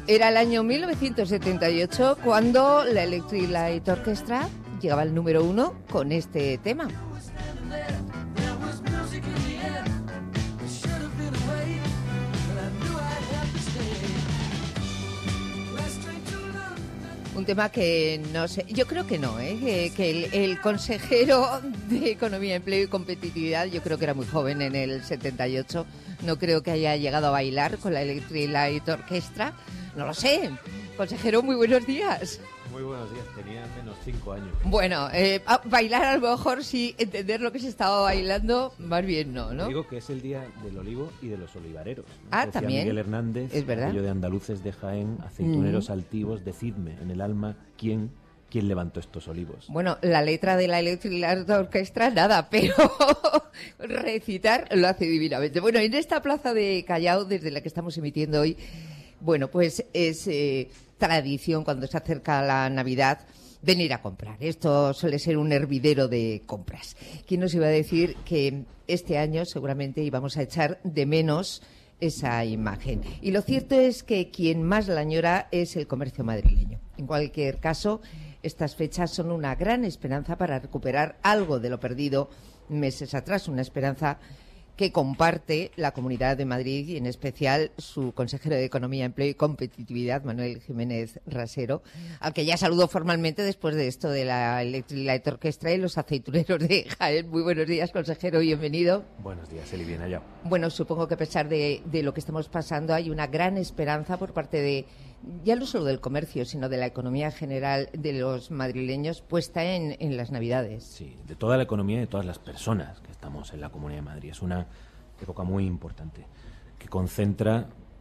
Era el año 1978 cuando la Electric Light Orchestra llegaba al número 1 con este tema. Un tema que no sé, yo creo que no, que el consejero de Economía, Empleo y Competitividad, yo creo que era muy joven en el 78, no creo que haya llegado a bailar con la Electric Light Orchestra, no lo sé. Consejero, muy buenos días. Muy buenos días, tenía menos 5 años. Bueno, bailar a lo mejor sí, entender lo que se estaba bailando, más bien no, ¿no? Digo que es el día del olivo y de los olivareros. Ah, decía también. Miguel Hernández, es verdad. aquello de andaluces de Jaén, aceituneros altivos, decidme en el alma quién levantó estos olivos. Bueno, la letra de la Electric Light Orchestra, nada, pero recitar lo hace divinamente. Bueno, en esta plaza de Callao, desde la que estamos emitiendo hoy, bueno, pues es tradición cuando se acerca la Navidad venir a comprar. Esto suele ser un hervidero de compras. ¿Quién nos iba a decir que este año seguramente íbamos a echar de menos esa imagen? Y lo cierto es que quien más la añora es el comercio madrileño. En cualquier caso, estas fechas son una gran esperanza para recuperar algo de lo perdido meses atrás, una esperanza que comparte la Comunidad de Madrid y en especial su consejero de Economía, Empleo y Competitividad, Manuel Jiménez Rasero, al que ya saludo formalmente después de esto de la Electric Light Orchestra y los aceituneros de Jaén. Muy buenos días, consejero, bienvenido. Buenos días, Eli, bien allá. Bueno, supongo que a pesar de lo que estamos pasando hay una gran esperanza por parte de, ya no solo del comercio, sino de la economía general de los madrileños puesta en las Navidades. Sí, de toda la economía y de todas las personas que estamos en la Comunidad de Madrid. Es una época muy importante que concentra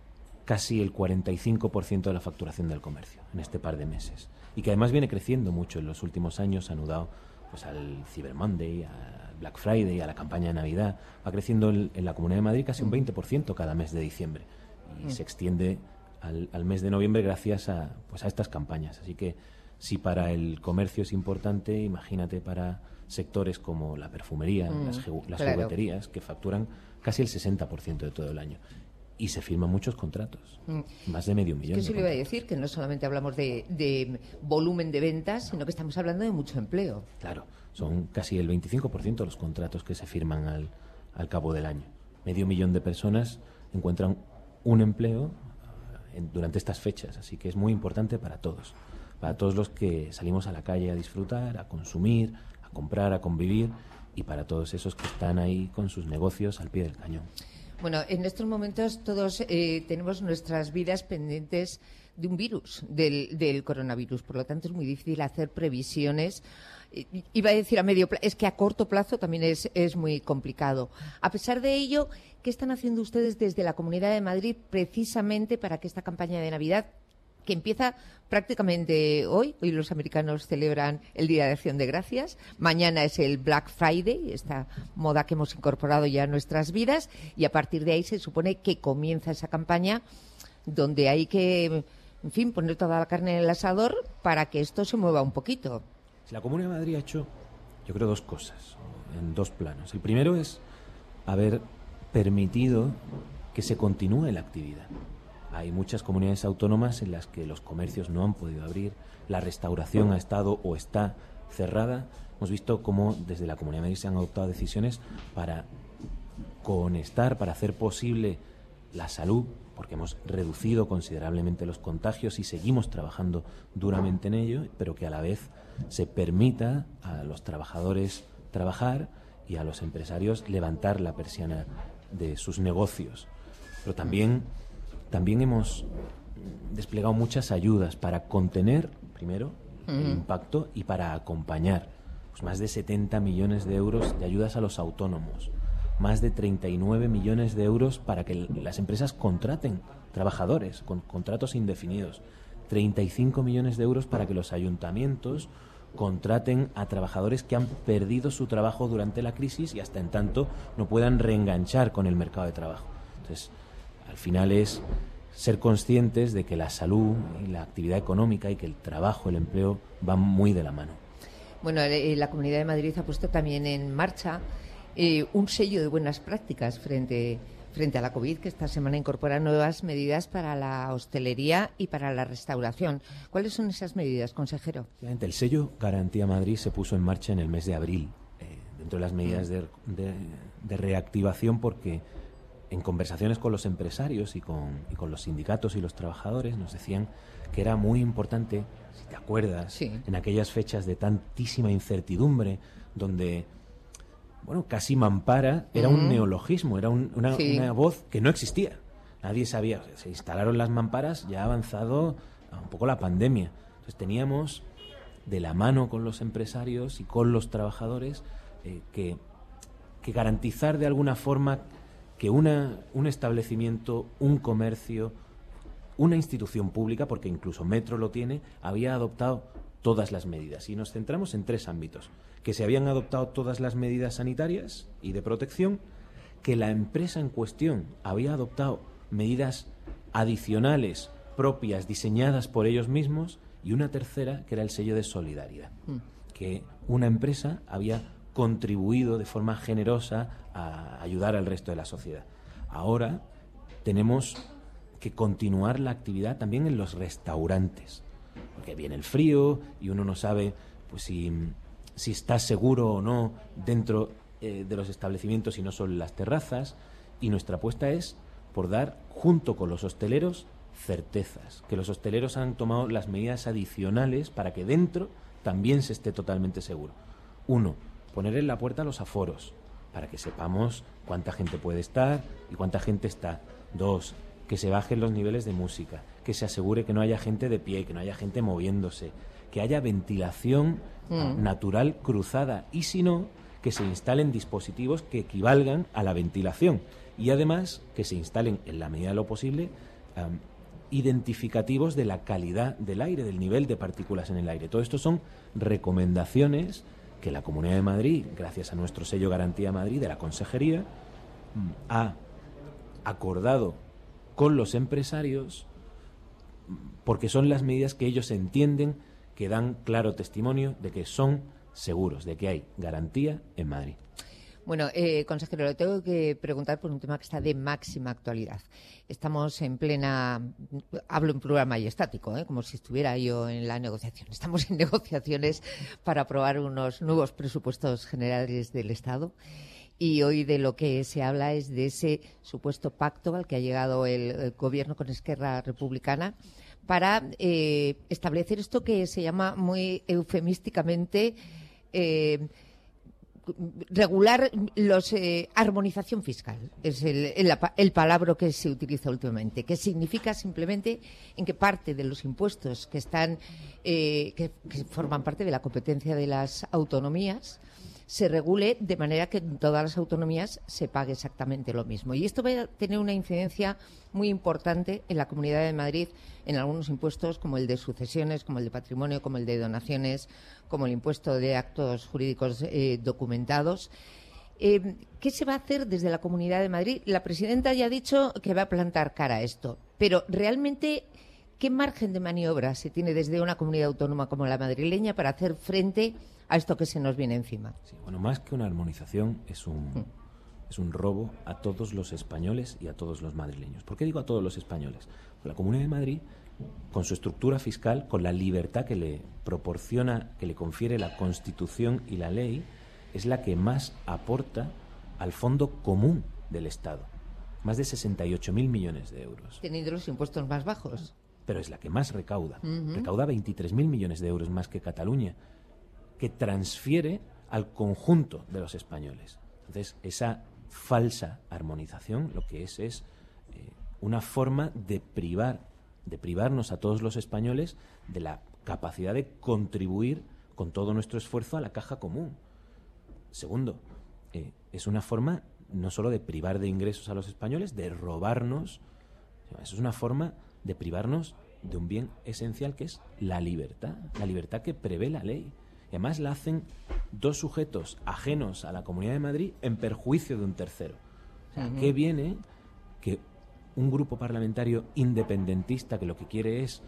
casi el 45% de la facturación del comercio en este par de meses y que además viene creciendo mucho en los últimos años, anudado pues al Cyber Monday, al Black Friday, a la campaña de Navidad. Va creciendo en la Comunidad de Madrid casi un 20% cada mes de diciembre y se extiende al mes de noviembre gracias a estas campañas. Así que si para el comercio es importante, imagínate para sectores como la perfumería, las claro, jugueterías, que facturan casi el 60% de todo el año. Y se firman muchos contratos, más de medio millón. Es que eso le iba a decir, que no solamente hablamos de volumen de ventas, sino que estamos hablando de mucho empleo. Claro, son casi el 25% de los contratos que se firman al cabo del año. Medio millón de personas encuentran un empleo durante estas fechas, así que es muy importante para todos los que salimos a la calle a disfrutar, a consumir, a comprar, a convivir, y para todos esos que están ahí con sus negocios al pie del cañón. Bueno, en estos momentos todos tenemos nuestras vidas pendientes de un virus, del coronavirus. Por lo tanto, es muy difícil hacer previsiones. Iba a decir a medio plazo, es que a corto plazo también es muy complicado. A pesar de ello, ¿qué están haciendo ustedes desde la Comunidad de Madrid precisamente para que esta campaña de Navidad, que empieza prácticamente hoy los americanos celebran el Día de Acción de Gracias, mañana es el Black Friday, esta moda que hemos incorporado ya a nuestras vidas, y a partir de ahí se supone que comienza esa campaña donde hay que, en fin, poner toda la carne en el asador para que esto se mueva un poquito? La Comunidad de Madrid ha hecho, yo creo, dos cosas, en dos planos. El primero es haber permitido que se continúe la actividad. Hay muchas comunidades autónomas en las que los comercios no han podido abrir, la restauración ha estado o está cerrada. Hemos visto cómo desde la Comunidad de Madrid se han adoptado decisiones para conectar, para hacer posible la salud, porque hemos reducido considerablemente los contagios y seguimos trabajando duramente en ello, pero que a la vez se permita a los trabajadores trabajar y a los empresarios levantar la persiana de sus negocios. Pero también hemos desplegado muchas ayudas para contener, primero, el impacto y para acompañar. Pues más de 70 millones de euros de ayudas a los autónomos, más de 39 millones de euros para que las empresas contraten trabajadores con contratos indefinidos, 35 millones de euros para que los ayuntamientos contraten a trabajadores que han perdido su trabajo durante la crisis y hasta en tanto no puedan reenganchar con el mercado de trabajo. Entonces, al final es ser conscientes de que la salud y la actividad económica y que el trabajo, el empleo van muy de la mano. Bueno, la Comunidad de Madrid ha puesto también en marcha un sello de buenas prácticas frente frente a la COVID, que esta semana incorpora nuevas medidas para la hostelería y para la restauración. ¿Cuáles son esas medidas, consejero? El sello Garantía Madrid se puso en marcha en el mes de abril, dentro de las medidas de reactivación, porque en conversaciones con los empresarios y con los sindicatos y los trabajadores nos decían que era muy importante, si te acuerdas, sí, en aquellas fechas de tantísima incertidumbre, donde, bueno, casi mampara era un neologismo, era una voz que no existía. Nadie sabía. Se instalaron las mamparas, ya ha avanzado un poco la pandemia. Entonces teníamos, de la mano con los empresarios y con los trabajadores, que garantizar de alguna forma que un establecimiento, un comercio, una institución pública, porque incluso Metro lo tiene, había adoptado todas las medidas. Y nos centramos en 3 ámbitos: que se habían adoptado todas las medidas sanitarias y de protección, que la empresa en cuestión había adoptado medidas adicionales propias, diseñadas por ellos mismos, y una tercera, que era el sello de solidaridad, que una empresa había contribuido de forma generosa a ayudar al resto de la sociedad. Ahora tenemos que continuar la actividad también en los restaurantes, porque viene el frío y uno no sabe pues si está seguro o no dentro de los establecimientos y no solo en las terrazas, y nuestra apuesta es por dar, junto con los hosteleros, certezas, que los hosteleros han tomado las medidas adicionales para que dentro también se esté totalmente seguro. 1, poner en la puerta los aforos, para que sepamos cuánta gente puede estar y cuánta gente está. 2, que se bajen los niveles de música, que se asegure que no haya gente de pie, que no haya gente moviéndose, que haya ventilación natural cruzada, y si no, que se instalen dispositivos que equivalgan a la ventilación, y además que se instalen, en la medida de lo posible, identificativos de la calidad del aire, del nivel de partículas en el aire. Todo esto son recomendaciones que la Comunidad de Madrid, gracias a nuestro sello Garantía Madrid de la Consejería, ha acordado con los empresarios, porque son las medidas que ellos entienden que dan claro testimonio de que son seguros, de que hay garantía en Madrid. Bueno, consejero, le tengo que preguntar por un tema que está de máxima actualidad. Estamos en plena, hablo en plural majestático, como si estuviera yo en la negociación. Estamos en negociaciones para aprobar unos nuevos presupuestos generales del Estado. Y hoy de lo que se habla es de ese supuesto pacto al que ha llegado el Gobierno con Esquerra Republicana para establecer esto que se llama muy eufemísticamente regular armonización fiscal. Es el palabra que se utiliza últimamente, que significa simplemente en que parte de los impuestos que están que forman parte de la competencia de las autonomías se regule de manera que en todas las autonomías se pague exactamente lo mismo. Y esto va a tener una incidencia muy importante en la Comunidad de Madrid, en algunos impuestos como el de sucesiones, como el de patrimonio, como el de donaciones, como el impuesto de actos jurídicos documentados. ¿Qué se va a hacer desde la Comunidad de Madrid? La presidenta ya ha dicho que va a plantar cara a esto, pero realmente, ¿qué margen de maniobra se tiene desde una comunidad autónoma como la madrileña para hacer frente a esto que se nos viene encima? Sí, bueno, más que una armonización, es un robo a todos los españoles y a todos los madrileños. ¿Por qué digo a todos los españoles? Pues la Comunidad de Madrid, con su estructura fiscal, con la libertad que le proporciona, que le confiere la Constitución y la ley, es la que más aporta al fondo común del Estado. Más de 68.000 millones de euros. Teniendo los impuestos más bajos. Pero es la que más recauda. Recauda 23.000 millones de euros más que Cataluña, que transfiere al conjunto de los españoles. Entonces, esa falsa armonización lo que es una forma de privarnos a todos los españoles de la capacidad de contribuir con todo nuestro esfuerzo a la caja común. Segundo, es una forma no solo de privar de ingresos a los españoles, de robarnos, es una forma de privarnos de un bien esencial que es la libertad que prevé la ley. Y además la hacen 2 sujetos ajenos a la Comunidad de Madrid en perjuicio de un tercero. O sea, ¿qué viene que un grupo parlamentario independentista que lo que quiere es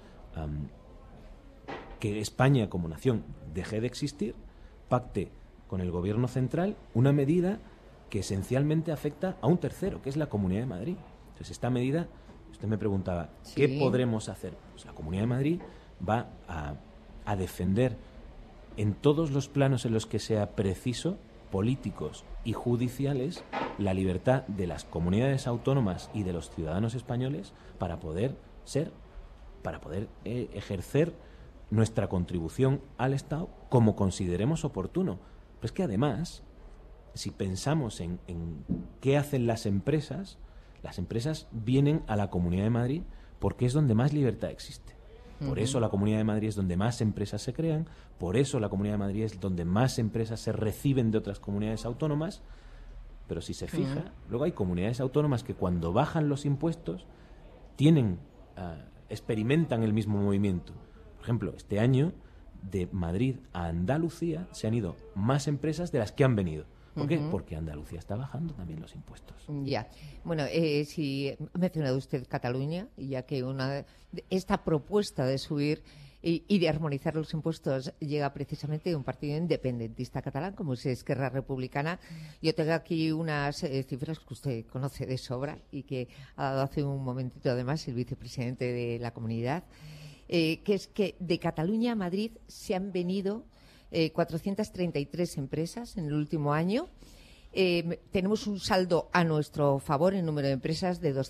que España como nación deje de existir, pacte con el Gobierno central una medida que esencialmente afecta a un tercero, que es la Comunidad de Madrid. Entonces, esta medida, usted me preguntaba, ¿qué podremos hacer? Pues la Comunidad de Madrid va a defender en todos los planos en los que sea preciso, políticos y judiciales, la libertad de las comunidades autónomas y de los ciudadanos españoles para poder ejercer nuestra contribución al Estado como consideremos oportuno. Pero es que además, si pensamos en qué hacen las empresas vienen a la Comunidad de Madrid porque es donde más libertad existe. Por eso la Comunidad de Madrid es donde más empresas se crean, por eso la Comunidad de Madrid es donde más empresas se reciben de otras comunidades autónomas, pero si se fija, luego hay comunidades autónomas que cuando bajan los impuestos experimentan el mismo movimiento. Por ejemplo, este año de Madrid a Andalucía se han ido más empresas de las que han venido. ¿Por qué? Porque Andalucía está bajando también los impuestos. Ya. Bueno, si ha mencionado usted Cataluña, ya que esta propuesta de subir y de armonizar los impuestos llega precisamente de un partido independentista catalán, como es Esquerra Republicana. Yo tengo aquí unas cifras que usted conoce de sobra y que ha dado hace un momentito además el vicepresidente de la comunidad, que es que de Cataluña a Madrid se han venido 433 empresas en el último año. Tenemos un saldo a nuestro favor en número de empresas de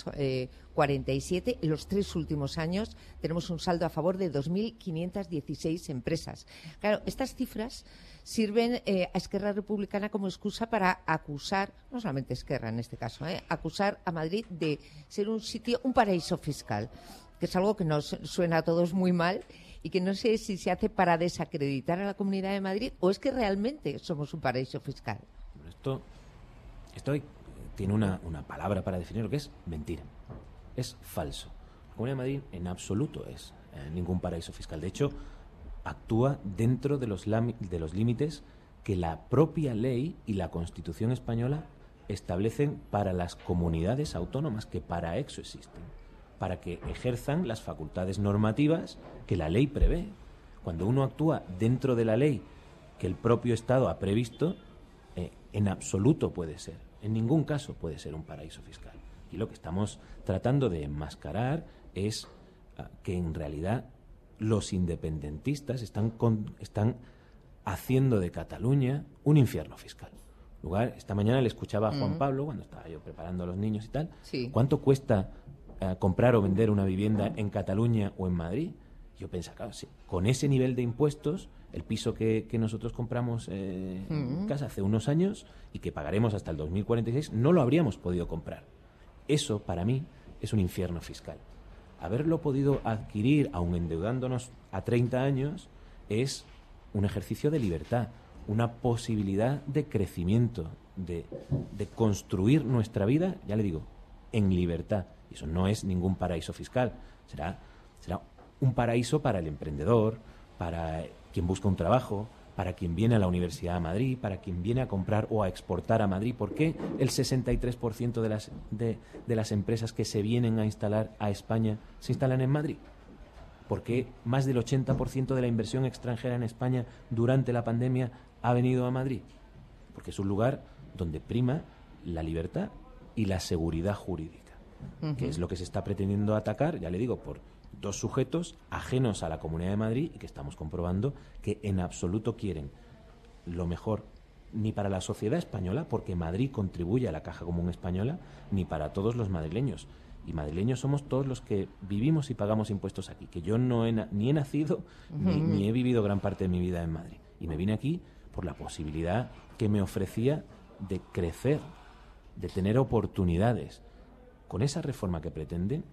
247. En los 3 últimos años tenemos un saldo a favor de 2.516 empresas. Claro, estas cifras sirven a Esquerra Republicana como excusa para acusar, no solamente Esquerra en este caso, acusar a Madrid de ser un paraíso fiscal, que es algo que nos suena a todos muy mal y que no sé si se hace para desacreditar a la Comunidad de Madrid o es que realmente somos un paraíso fiscal. Esto tiene una palabra para definir lo que es mentira. Es falso. La Comunidad de Madrid en absoluto es ningún paraíso fiscal. De hecho, actúa dentro de los límites que la propia ley y la Constitución española establecen para las comunidades autónomas, que para eso existen, para que ejerzan las facultades normativas que la ley prevé. Cuando uno actúa dentro de la ley que el propio Estado ha previsto, en absoluto puede ser, en ningún caso puede ser un paraíso fiscal. Y lo que estamos tratando de enmascarar es que en realidad los independentistas están haciendo de Cataluña un infierno fiscal. Esta mañana le escuchaba a Juan Pablo, cuando estaba yo preparando a los niños y tal, ¿cuánto cuesta comprar o vender una vivienda en Cataluña o en Madrid? Yo pensaba, claro, sí, con ese nivel de impuestos, el piso que nosotros compramos en casa hace unos años y que pagaremos hasta el 2046, no lo habríamos podido comprar. Eso, para mí, es un infierno fiscal. Haberlo podido adquirir, aun endeudándonos a 30 años, es un ejercicio de libertad, una posibilidad de crecimiento, de construir nuestra vida, ya le digo, en libertad. Y eso no es ningún paraíso fiscal. Será un paraíso para el emprendedor, para quien busca un trabajo, para quien viene a la Universidad de Madrid, para quien viene a comprar o a exportar a Madrid. ¿Por qué el 63% de las empresas que se vienen a instalar a España se instalan en Madrid? ¿Por qué más del 80% de la inversión extranjera en España durante la pandemia ha venido a Madrid? Porque es un lugar donde prima la libertad y la seguridad jurídica, que es lo que se está pretendiendo atacar, ya le digo, por dos sujetos ajenos a la Comunidad de Madrid y que estamos comprobando que en absoluto quieren lo mejor ni para la sociedad española, porque Madrid contribuye a la caja común española, ni para todos los madrileños. Y madrileños somos todos los que vivimos y pagamos impuestos aquí, que yo ni he nacido ni he vivido gran parte de mi vida en Madrid. Y me vine aquí por la posibilidad que me ofrecía de crecer, de tener oportunidades. Con esa reforma que pretenden,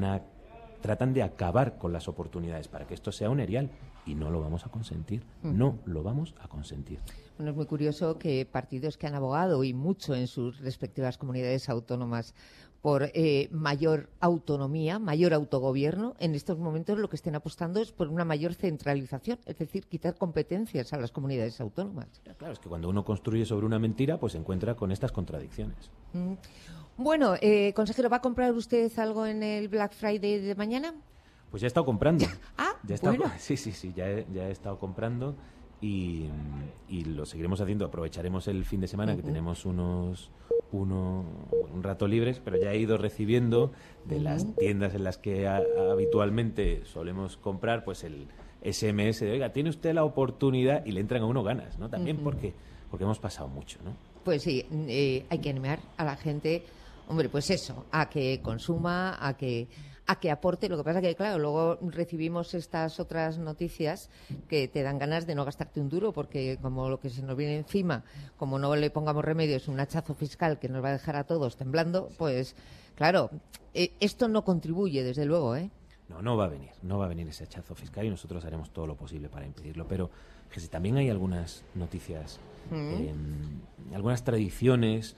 tratan de acabar con las oportunidades para que esto sea un erial, y no lo vamos a consentir. No lo vamos a consentir. Bueno, es muy curioso que partidos que han abogado, y mucho en sus respectivas comunidades autónomas, por mayor autonomía, mayor autogobierno, en estos momentos lo que estén apostando es por una mayor centralización, es decir, quitar competencias a las comunidades autónomas. Claro, es que cuando uno construye sobre una mentira, pues se encuentra con estas contradicciones. Bueno, consejero, ¿va a comprar usted algo en el Black Friday de mañana? Pues ya he estado comprando. Bueno. Sí, ya he estado comprando y lo seguiremos haciendo. Aprovecharemos el fin de semana que tenemos un rato libres, pero ya he ido recibiendo de las tiendas en las que habitualmente solemos comprar, pues el SMS de, oiga, tiene usted la oportunidad, y le entran a uno ganas, ¿no? También porque hemos pasado mucho, ¿no? Pues sí, hay que animar a la gente, hombre, pues eso, a que consuma, a que aporte. Lo que pasa que, claro, luego recibimos estas otras noticias que te dan ganas de no gastarte un duro, porque como lo que se nos viene encima, como no le pongamos remedio, es un hachazo fiscal que nos va a dejar a todos temblando, pues claro, esto no contribuye, desde luego, ¿eh? No va a venir ese hachazo fiscal, y nosotros haremos todo lo posible para impedirlo. Pero Jesús, también hay algunas noticias, algunas tradiciones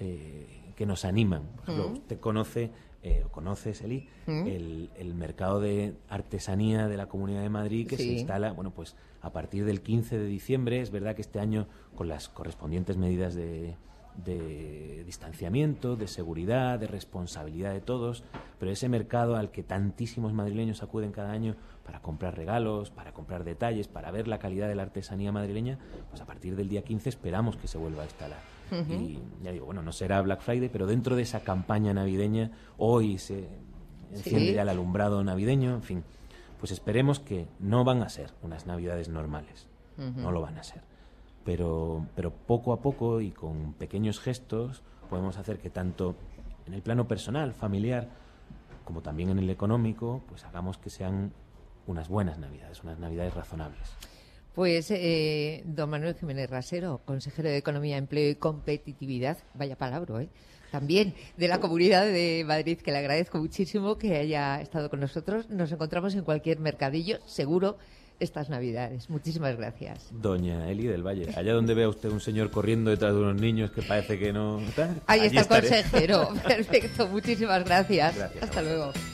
que nos animan. Por ejemplo, usted conoces, Eli, el mercado de artesanía de la Comunidad de Madrid, que se instala, bueno, pues a partir del 15 de diciembre. Es verdad que este año, con las correspondientes medidas de distanciamiento, de seguridad, de responsabilidad de todos, pero ese mercado al que tantísimos madrileños acuden cada año para comprar regalos, para comprar detalles, para ver la calidad de la artesanía madrileña, pues a partir del día 15 esperamos que se vuelva a instalar. Y ya digo, bueno, no será Black Friday, pero dentro de esa campaña navideña, hoy se enciende ya el alumbrado navideño, en fin, pues esperemos que no van a ser unas navidades normales, no lo van a ser. Pero poco a poco y con pequeños gestos podemos hacer que tanto en el plano personal, familiar, como también en el económico, pues hagamos que sean unas buenas navidades, unas navidades razonables. Pues don Manuel Jiménez Rasero, consejero de Economía, Empleo y Competitividad, vaya palabra, también de la Comunidad de Madrid, que le agradezco muchísimo que haya estado con nosotros. Nos encontramos en cualquier mercadillo, seguro, estas Navidades. Muchísimas gracias. Doña Eli del Valle, allá donde vea usted un señor corriendo detrás de unos niños que parece que no... Ahí está el consejero. Perfecto, muchísimas gracias. Hasta luego.